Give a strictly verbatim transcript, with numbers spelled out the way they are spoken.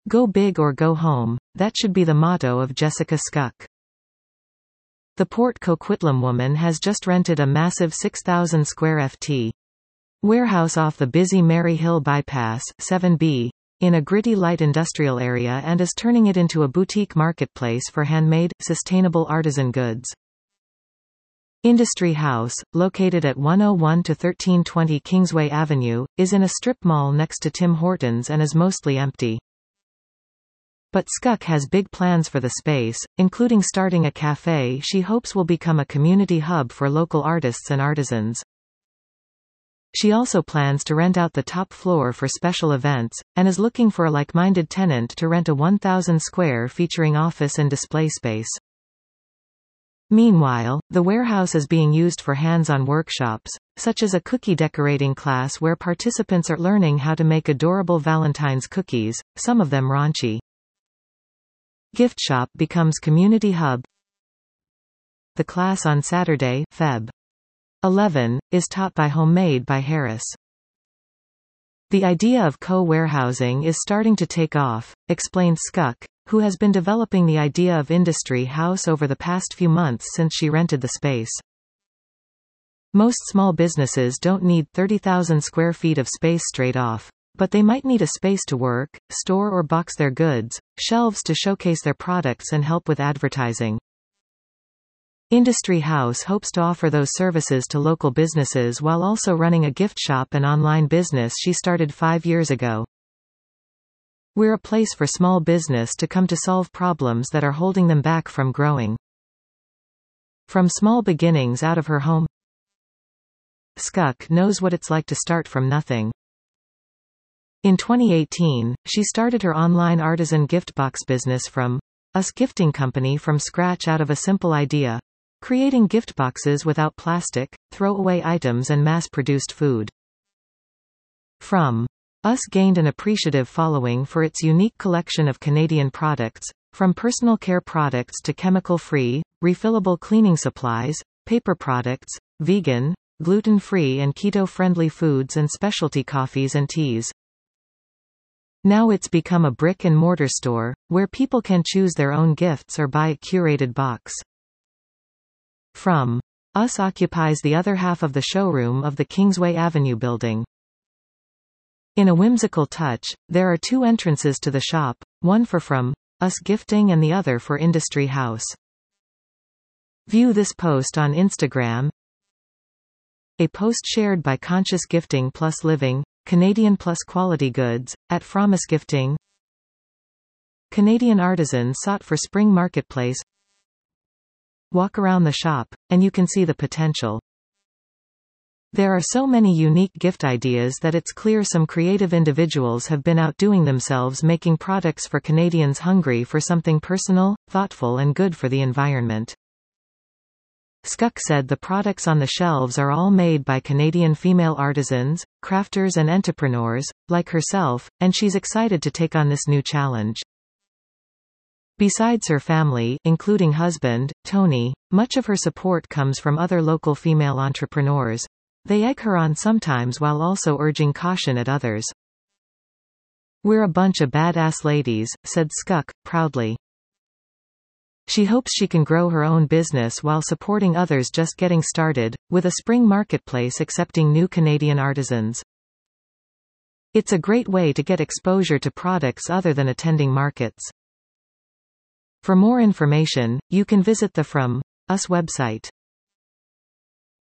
Go big or go home, that should be the motto of Jessica Skuck. The Port Coquitlam woman has just rented a massive six thousand square feet warehouse off the busy Mary Hill Bypass seven B, in a gritty light industrial area and is turning it into a boutique marketplace for handmade, sustainable artisan goods. Industry House, located at one oh one to thirteen twenty Kingsway Avenue, is in a strip mall next to Tim Hortons and is mostly empty. But Skuck has big plans for the space, including starting a cafe she hopes will become a community hub for local artists and artisans. She also plans to rent out the top floor for special events, and is looking for a like-minded tenant to rent a one thousand square featuring office and display space. Meanwhile, the warehouse is being used for hands-on workshops, such as a cookie decorating class where participants are learning how to make adorable Valentine's cookies, some of them raunchy. Gift shop becomes community hub. The class on Saturday, February eleventh, is taught by Homemade by Harris. The idea of co-warehousing is starting to take off, explains Skuck, who has been developing the idea of Industry House over the past few months since she rented the space. Most small businesses don't need thirty thousand square feet of space straight off. But they might need a space to work, store or box their goods, shelves to showcase their products and help with advertising. Industry House hopes to offer those services to local businesses while also running a gift shop and online business she started five years ago. We're a place for small business to come to solve problems that are holding them back from growing. From small beginnings out of her home, Skuck knows what it's like to start from nothing. In twenty eighteen, she started her online artisan gift box business from Us Gifting Company from scratch out of a simple idea: creating gift boxes without plastic, throwaway items and mass-produced food. From Us gained an appreciative following for its unique collection of Canadian products, from personal care products to chemical-free, refillable cleaning supplies, paper products, vegan, gluten-free and keto-friendly foods and specialty coffees and teas. Now it's become a brick-and-mortar store, where people can choose their own gifts or buy a curated box. From Us occupies the other half of the showroom of the Kingsway Avenue building. In a whimsical touch, there are two entrances to the shop, one for From Us Gifting and the other for Industry House. View this post on Instagram. A post shared by Conscious Gifting Plus Living, Canadian Plus Quality Goods, at From Us Gifting. Canadian artisans sought for spring marketplace. Walk around the shop, and you can see the potential. There are so many unique gift ideas that it's clear some creative individuals have been outdoing themselves making products for Canadians hungry for something personal, thoughtful and good for the environment. Skuck said the products on the shelves are all made by Canadian female artisans, crafters and entrepreneurs, like herself, and she's excited to take on this new challenge. Besides her family, including husband, Tony, much of her support comes from other local female entrepreneurs. They egg her on sometimes while also urging caution at others. "We're a bunch of badass ladies," said Skuck, proudly. She hopes she can grow her own business while supporting others just getting started, with a spring marketplace accepting new Canadian artisans. It's a great way to get exposure to products other than attending markets. For more information, you can visit the From Us website.